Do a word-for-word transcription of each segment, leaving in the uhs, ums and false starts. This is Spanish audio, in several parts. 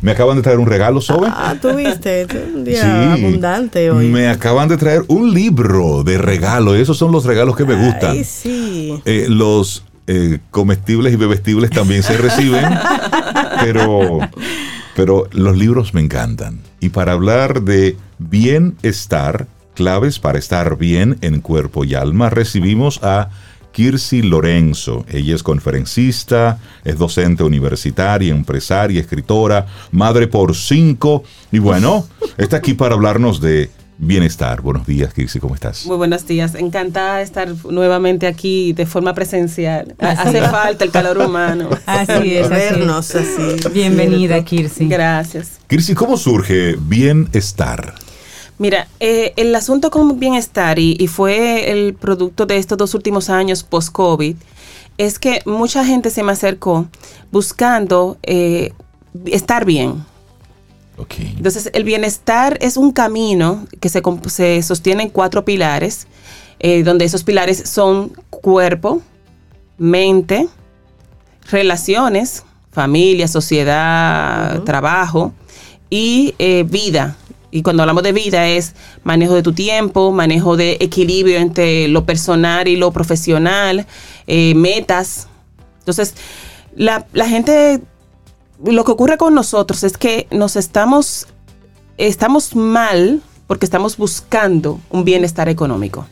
Me acaban de traer un regalo, Sobe. Ah, tuviste, un día sí, abundante hoy. Me acaban de traer un libro de regalo. Esos son los regalos que me gustan. Ay, sí. Eh, los eh, comestibles y bebestibles también se reciben, pero, pero los libros me encantan. Y para hablar de bienestar, claves para estar bien en cuerpo y alma, recibimos a Kirsi Lorenzo. Ella es conferencista, es docente universitaria, empresaria, escritora, madre por cinco y bueno, está aquí para hablarnos de bienestar. Buenos días, Kirsi, ¿cómo estás? Muy buenos días, encantada de estar nuevamente aquí de forma presencial. Así Hace es. falta el calor humano. Así es, vernos así. Bienvenida, Kirsi. Gracias. Kirsi, ¿cómo surge bienestar? Mira, eh, el asunto con bienestar, y, y fue el producto de estos dos últimos años post-COVID, es que mucha gente se me acercó buscando eh, estar bien. Okay. Entonces, el bienestar es un camino que se, se sostiene en cuatro pilares, eh, donde esos pilares son cuerpo, mente, relaciones, familia, sociedad, uh-huh. trabajo y eh, vida. Y cuando hablamos de vida es manejo de tu tiempo, manejo de equilibrio entre lo personal y lo profesional, eh, metas. Entonces, la, la gente, lo que ocurre con nosotros es que nos estamos, estamos mal porque estamos buscando un bienestar económico.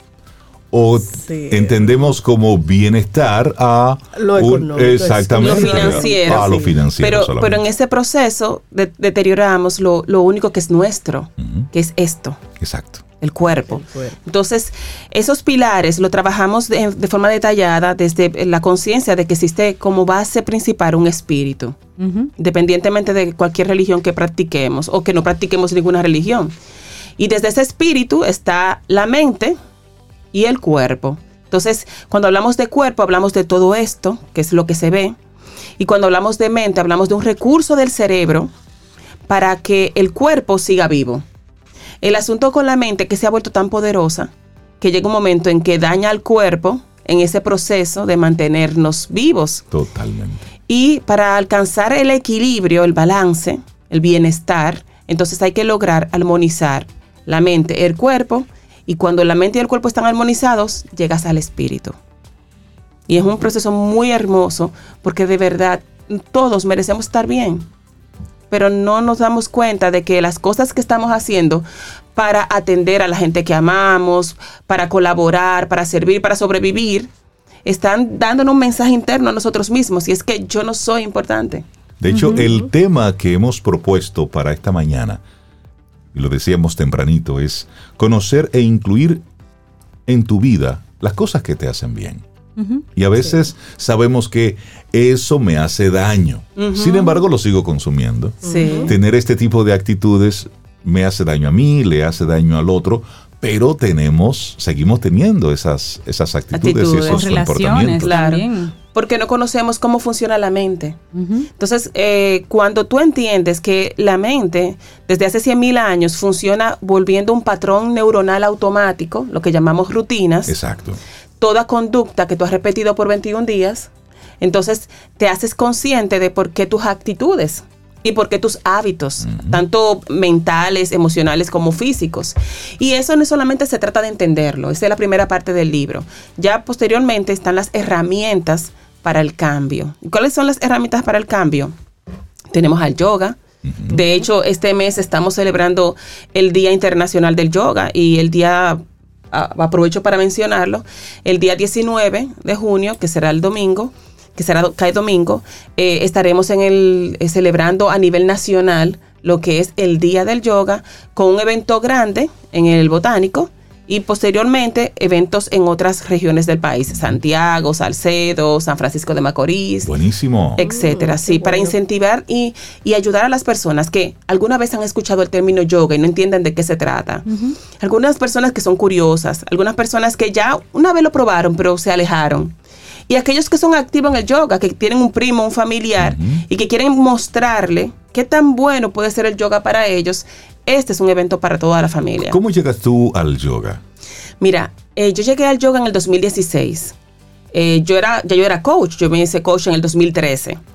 O sí. entendemos como bienestar a lo un, económico, exactamente, lo financiero, a lo sí. financiero. Pero, pero en ese proceso de, deterioramos lo, lo único que es nuestro, uh-huh. que es esto. Exacto. El cuerpo. el cuerpo. Entonces, esos pilares lo trabajamos de, de forma detallada desde la conciencia de que existe como base principal un espíritu, uh-huh. independientemente de cualquier religión que practiquemos o que no practiquemos ninguna religión. Y desde ese espíritu está la mente y el cuerpo. Entonces, cuando hablamos de cuerpo, hablamos de todo esto, que es lo que se ve. Y cuando hablamos de mente, hablamos de un recurso del cerebro para que el cuerpo siga vivo. El asunto con la mente que se ha vuelto tan poderosa que llega un momento en que daña al cuerpo en ese proceso de mantenernos vivos. Totalmente. Y para alcanzar el equilibrio, el balance, el bienestar, entonces hay que lograr armonizar la mente y el cuerpo. Y cuando la mente y el cuerpo están armonizados, llegas al espíritu. Y es un proceso muy hermoso porque de verdad todos merecemos estar bien. Pero no nos damos cuenta de que las cosas que estamos haciendo para atender a la gente que amamos, para colaborar, para servir, para sobrevivir, están dándonos un mensaje interno a nosotros mismos. Y es que yo no soy importante. De hecho, Uh-huh. el tema que hemos propuesto para esta mañana, y lo decíamos tempranito, es conocer e incluir en tu vida las cosas que te hacen bien. Uh-huh. Y a veces sí. sabemos que eso me hace daño. Uh-huh. Sin embargo, lo sigo consumiendo. Sí. Tener este tipo de actitudes me hace daño a mí, le hace daño al otro, pero tenemos, seguimos teniendo esas, esas actitudes, actitudes y esos comportamientos. Claro. También. Porque no conocemos cómo funciona la mente. Uh-huh. Entonces, eh, cuando tú entiendes que la mente, desde hace cien mil años, funciona volviendo un patrón neuronal automático, lo que llamamos rutinas. Exacto. Toda conducta que tú has repetido por veintiún días, entonces te haces consciente de por qué tus actitudes y por qué tus hábitos, uh-huh. tanto mentales, emocionales como físicos. Y eso no solamente se trata de entenderlo, esa es la primera parte del libro. Ya posteriormente están las herramientas para el cambio. ¿Cuáles son las herramientas para el cambio? Tenemos al yoga. Uh-huh. De hecho, este mes estamos celebrando el Día Internacional del Yoga y el día, aprovecho para mencionarlo, el día diecinueve de junio, que será el domingo, que será cae domingo, eh, estaremos en el eh, celebrando a nivel nacional lo que es el Día del Yoga con un evento grande en el Botánico. Y posteriormente, eventos en otras regiones del país. Santiago, Salcedo, San Francisco de Macorís. Buenísimo. Etcétera. Mm, sí, para bueno. incentivar y, y ayudar a las personas que alguna vez han escuchado el término yoga y no entienden de qué se trata. Uh-huh. Algunas personas que son curiosas. Algunas personas que ya una vez lo probaron, pero se alejaron. Y aquellos que son activos en el yoga, que tienen un primo, un familiar, uh-huh. y que quieren mostrarle qué tan bueno puede ser el yoga para ellos. Este es un evento para toda la familia. ¿Cómo llegas tú al yoga? Mira, eh, yo llegué al yoga en el dos mil dieciséis. Eh, yo era, ya yo era coach, yo me hice coach en el dos mil trece.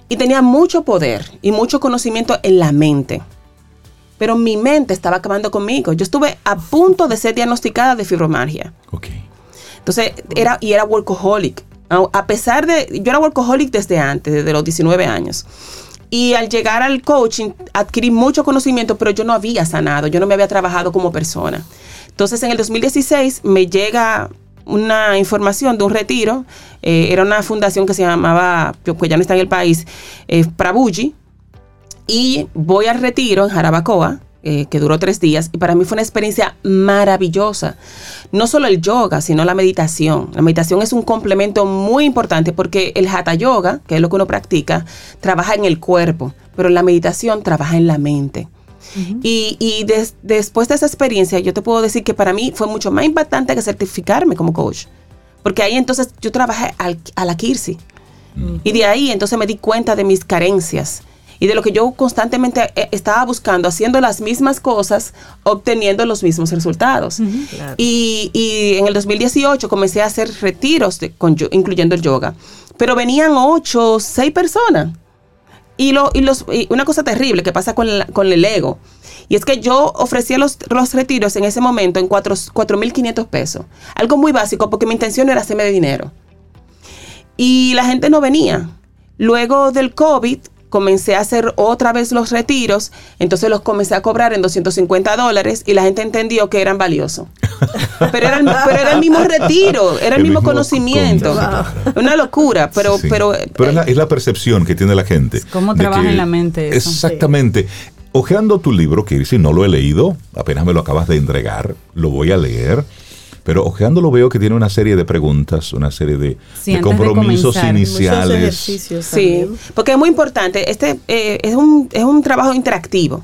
y tenía mucho poder y mucho conocimiento en la mente. Pero mi mente estaba acabando conmigo. Yo estuve a punto de ser diagnosticada de fibromialgia. Okay. Entonces, era, y era workaholic. A pesar de, yo era workaholic desde antes, desde los diecinueve años. Y al llegar al coaching, adquirí mucho conocimiento, pero yo no había sanado, yo no me había trabajado como persona. Entonces, en el dos mil dieciséis me llega una información de un retiro. Eh, era una fundación que se llamaba, que ya no está en el país, eh, Prabuji. Y voy al retiro en Jarabacoa, eh, que duró tres días, y para mí fue una experiencia maravillosa. No solo el yoga, sino la meditación. La meditación es un complemento muy importante porque el Hatha Yoga, que es lo que uno practica, trabaja en el cuerpo, pero la meditación trabaja en la mente. Uh-huh. Y, y des, después de esa experiencia, yo te puedo decir que para mí fue mucho más impactante que certificarme como coach. Porque ahí entonces yo trabajé al, a la Kirsi. Uh-huh. Y de ahí entonces me di cuenta de mis carencias y de lo que yo constantemente estaba buscando, haciendo las mismas cosas, obteniendo los mismos resultados. Uh-huh. Claro. Y, y en el dos mil dieciocho comencé a hacer retiros, de, con, incluyendo el yoga. Pero venían ocho, seis personas. Y, lo, y, los, y una cosa terrible que pasa con, la, con el ego, y es que yo ofrecía los, los retiros en ese momento en cuatro mil quinientos pesos. Algo muy básico, porque mi intención era hacerme de dinero. Y la gente no venía. Luego del COVID, comencé a hacer otra vez los retiros, entonces los comencé a cobrar en doscientos cincuenta dólares y la gente entendió que eran valiosos. Pero era, el, pero era el mismo retiro, era el, el mismo, mismo conocimiento. Wow. Una locura, pero... Sí. Pero, pero es, la, es la percepción que tiene la gente. ¿Cómo trabaja que, en la mente eso? Exactamente. Sí. Ojeando tu libro, Kirsi, no lo he leído, apenas me lo acabas de entregar, lo voy a leer. Pero ojeándolo veo que tiene una serie de preguntas, una serie de, sí, de compromisos de iniciales. Sí, porque es muy importante. Este eh, es un es un trabajo interactivo.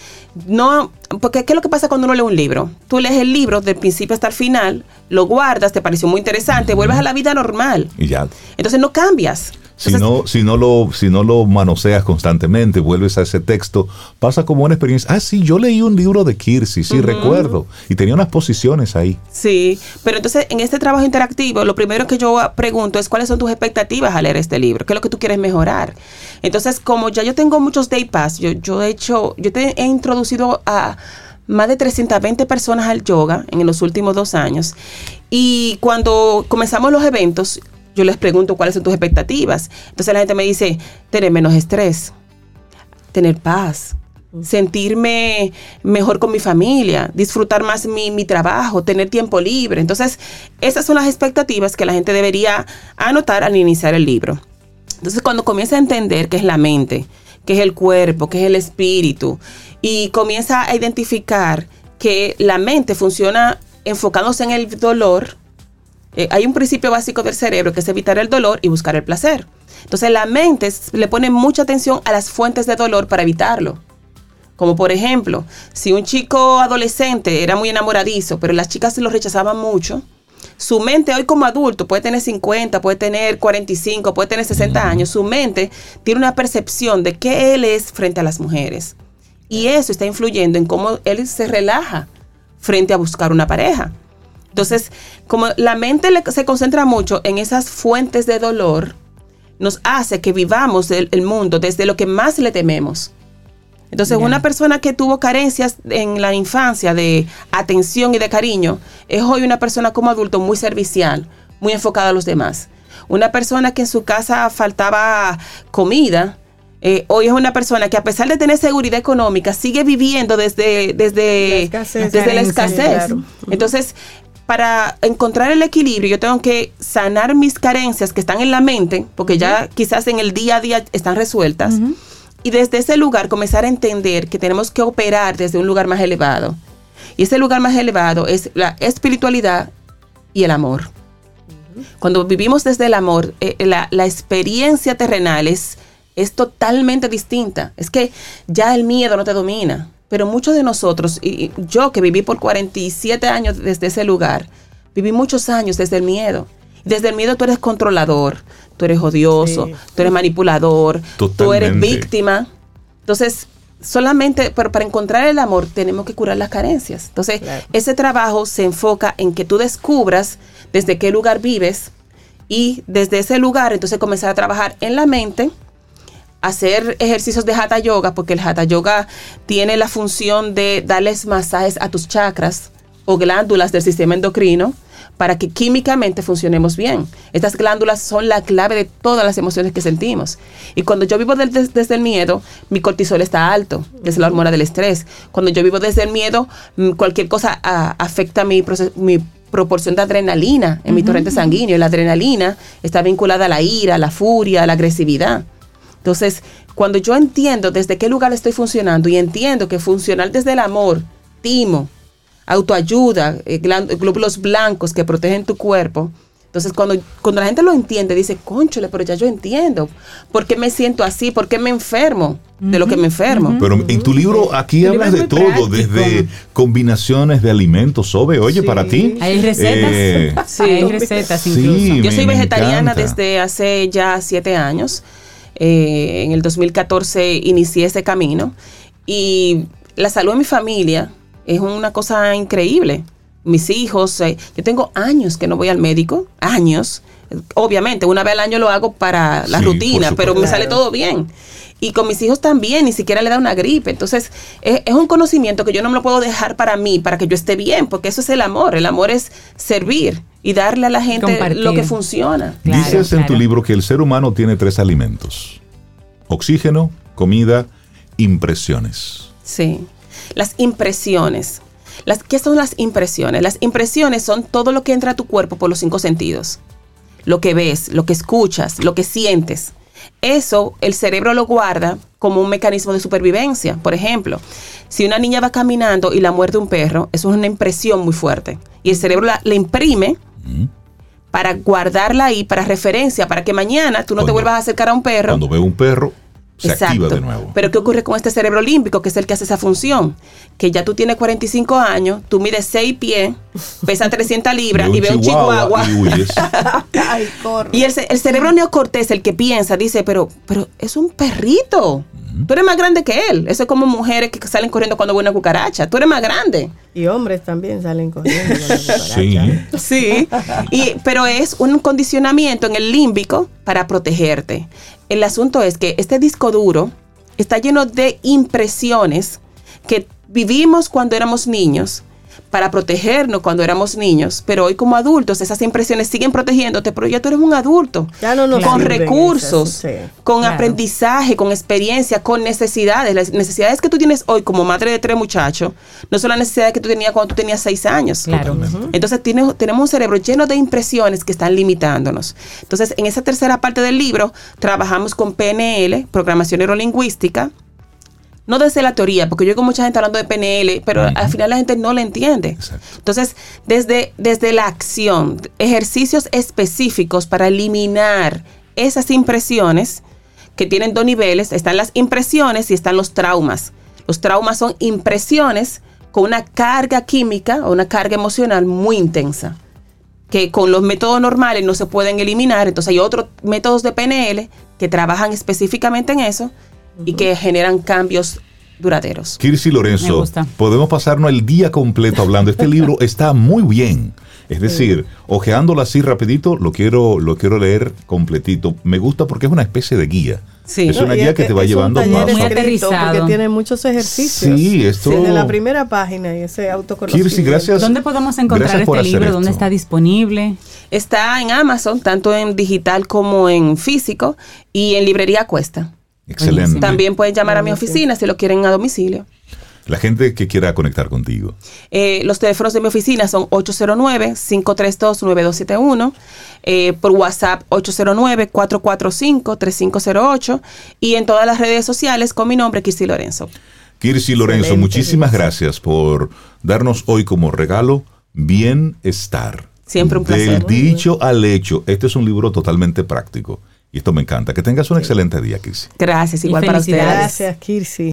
No, porque ¿qué es lo que pasa cuando uno lee un libro? Tú lees el libro del principio hasta el final, lo guardas, te pareció muy interesante, uh-huh. vuelves a la vida normal. Y ya. Entonces no cambias. Si no, si, no lo, si no lo manoseas constantemente, vuelves a ese texto, pasa como una experiencia. Ah, sí, yo leí un libro de Kirsi, sí, uh-huh. recuerdo. Y tenía unas posiciones ahí. Sí, pero entonces en este trabajo interactivo, lo primero que yo pregunto es cuáles son tus expectativas al leer este libro, qué es lo que tú quieres mejorar. Entonces, como ya yo tengo muchos day pass, yo, yo he hecho, yo te he introducido a más de trescientas veinte personas al yoga en los últimos dos años. Y cuando comenzamos los eventos, yo les pregunto cuáles son tus expectativas. Entonces la gente me dice, tener menos estrés, tener paz, sentirme mejor con mi familia, disfrutar más mi, mi trabajo, tener tiempo libre. Entonces, esas son las expectativas que la gente debería anotar al iniciar el libro. Entonces, cuando comienza a entender qué es la mente, qué es el cuerpo, qué es el espíritu, y comienza a identificar que la mente funciona enfocándose en el dolor. Eh, hay un principio básico del cerebro que es evitar el dolor y buscar el placer. Entonces la mente le pone mucha atención a las fuentes de dolor para evitarlo. Como por ejemplo, si un chico adolescente era muy enamoradizo, pero las chicas lo rechazaban mucho, su mente hoy como adulto puede tener cincuenta, puede tener cuarenta y cinco, puede tener sesenta años. Su mente tiene una percepción de qué él es frente a las mujeres. Y eso está influyendo en cómo él se relaja frente a buscar una pareja. Entonces, como la mente le, se concentra mucho en esas fuentes de dolor, nos hace que vivamos el, el mundo desde lo que más le tememos. Entonces, yeah. una persona que tuvo carencias en la infancia de atención y de cariño, es hoy una persona como adulto muy servicial, muy enfocada a los demás. Una persona que en su casa faltaba comida, eh, hoy es una persona que a pesar de tener seguridad económica, sigue viviendo desde, desde la escasez. Desde la escasez. Claro. Entonces, para encontrar el equilibrio, yo tengo que sanar mis carencias que están en la mente, porque uh-huh. ya quizás en el día a día están resueltas, uh-huh. y desde ese lugar comenzar a entender que tenemos que operar desde un lugar más elevado. Y ese lugar más elevado es la espiritualidad y el amor. Uh-huh. Cuando vivimos desde el amor, eh, la, la experiencia terrenal es, es totalmente distinta. Es que ya el miedo no te domina. Pero muchos de nosotros, y yo que viví por cuarenta y siete años desde ese lugar, viví muchos años desde el miedo. Desde el miedo tú eres controlador, tú eres odioso, sí. tú eres manipulador, Totalmente. Tú eres víctima. Entonces, solamente para, para encontrar el amor tenemos que curar las carencias. Entonces, claro. ese trabajo se enfoca en que tú descubras desde qué lugar vives y desde ese lugar entonces comenzar a trabajar en la mente, hacer ejercicios de Hatha Yoga, porque el Hatha Yoga tiene la función de darles masajes a tus chakras o glándulas del sistema endocrino para que químicamente funcionemos bien. Estas glándulas son la clave de todas las emociones que sentimos. Y cuando yo vivo de, de, desde el miedo, mi cortisol está alto, que es la hormona del estrés. Cuando yo vivo desde el miedo, cualquier cosa a, afecta mi, proces, mi proporción de adrenalina en uh-huh. mi torrente sanguíneo. Y la adrenalina está vinculada a la ira, a la furia, a la agresividad. Entonces, cuando yo entiendo desde qué lugar estoy funcionando y entiendo que funcionar desde el amor, timo, autoayuda, eh, glóbulos blancos que protegen tu cuerpo. Entonces, cuando, cuando la gente lo entiende, dice, cónchole, pero ya yo entiendo. ¿Por qué me siento así? ¿Por qué me enfermo de lo que me enfermo? Uh-huh. Pero en tu libro, aquí el hablas libro de todo, práctico. Desde combinaciones de alimentos, Sobe. Oye, sí. para ti. Hay recetas. Eh, sí. Hay recetas incluso. Sí, yo soy me, vegetariana me desde hace ya siete años. Eh, en el dos mil catorce inicié ese camino. Y la salud de mi familia es una cosa increíble. Mis hijos, eh, yo tengo años que no voy al médico, años. Obviamente, una vez al año lo hago para la sí, rutina, pero me sale todo bien. Y con mis hijos también, ni siquiera le da una gripe. Entonces, es, es un conocimiento que yo no me lo puedo dejar para mí, para que yo esté bien, porque eso es el amor. El amor es servir y darle a la gente compartir lo que funciona. Claro, Dices claro. en tu libro que el ser humano tiene tres alimentos: oxígeno, comida, impresiones. Sí. Las impresiones. Las, ¿Qué son las impresiones? Las impresiones son todo lo que entra a tu cuerpo por los cinco sentidos. Lo que ves, lo que escuchas, lo que sientes. Eso el cerebro lo guarda como un mecanismo de supervivencia. Por ejemplo, si una niña va caminando y la muerde un perro, eso es una impresión muy fuerte. Y el cerebro la, la imprime mm. para guardarla ahí, para referencia, para que mañana tú no cuando, te vuelvas a acercar a un perro. Cuando ve un perro, se Exacto. activa de nuevo. Pero ¿qué ocurre con este cerebro límbico, que es el que hace esa función? Que ya tú tienes cuarenta y cinco años, tú mides seis pies, pesas trescientas libras y ves un chihuahua. Y, huyes. Ay, y el, el cerebro neocortés, el que piensa, dice, pero, pero es un perrito. Uh-huh. Tú eres más grande que él. Eso es como mujeres que salen corriendo cuando ven una cucaracha. Tú eres más grande. Y hombres también salen corriendo con la cucaracha. Sí. Sí. Y, pero es un condicionamiento en el límbico para protegerte. El asunto es que este disco duro está lleno de impresiones que vivimos cuando éramos niños para protegernos cuando éramos niños, pero hoy como adultos esas impresiones siguen protegiéndote, pero ya tú eres un adulto, ya no nos con recursos, esas, sí. con claro. aprendizaje, con experiencia, con necesidades. Las necesidades que tú tienes hoy como madre de tres muchachos no son las necesidades que tú tenías cuando tú tenías seis años. Claro. Uh-huh. Entonces tiene, tenemos un cerebro lleno de impresiones que están limitándonos. Entonces en esa tercera parte del libro trabajamos con P N L, programación neurolingüística. No desde la teoría, porque yo oigo mucha gente hablando de P N L, pero uh-huh. al final la gente no la entiende. Exacto. Entonces, desde, desde la acción, ejercicios específicos para eliminar esas impresiones que tienen dos niveles. Están las impresiones y están los traumas. Los traumas son impresiones con una carga química o una carga emocional muy intensa, que con los métodos normales no se pueden eliminar. Entonces hay otros métodos de P N L que trabajan específicamente en eso y que generan cambios duraderos. Kirsi Lorenzo, podemos pasarnos el día completo hablando. Este libro está muy bien. Es decir, sí. ojeándolo así rapidito, lo quiero, lo quiero leer completito. Me gusta porque es una especie de guía. Sí. Es una no, guía es que te va es llevando un paso muy a aterrizado, porque tiene muchos ejercicios. Sí, esto. Desde la primera página y ese autoconocimiento. Kirsi, gracias. ¿Dónde podemos encontrar este libro? ¿Dónde está disponible? Está en Amazon, tanto en digital como en físico, y en librería Cuesta. Excelente. También pueden llamar a mi oficina si lo quieren a domicilio. La gente que quiera conectar contigo. Eh, los teléfonos de mi oficina son ocho cero nueve, cinco tres dos, nueve dos siete uno, eh, por WhatsApp ocho cero nueve, cuatro cuatro cinco, tres cinco cero ocho y en todas las redes sociales con mi nombre, Kirsi Lorenzo. Kirsi Lorenzo, excelente, muchísimas gracias por darnos hoy como regalo bienestar. Siempre un placer. Del dicho al hecho. Este es un libro totalmente práctico. Y esto me encanta. Que tengas un sí. excelente día, Kirsi. Gracias, igual para ustedes. Gracias, Kirsi.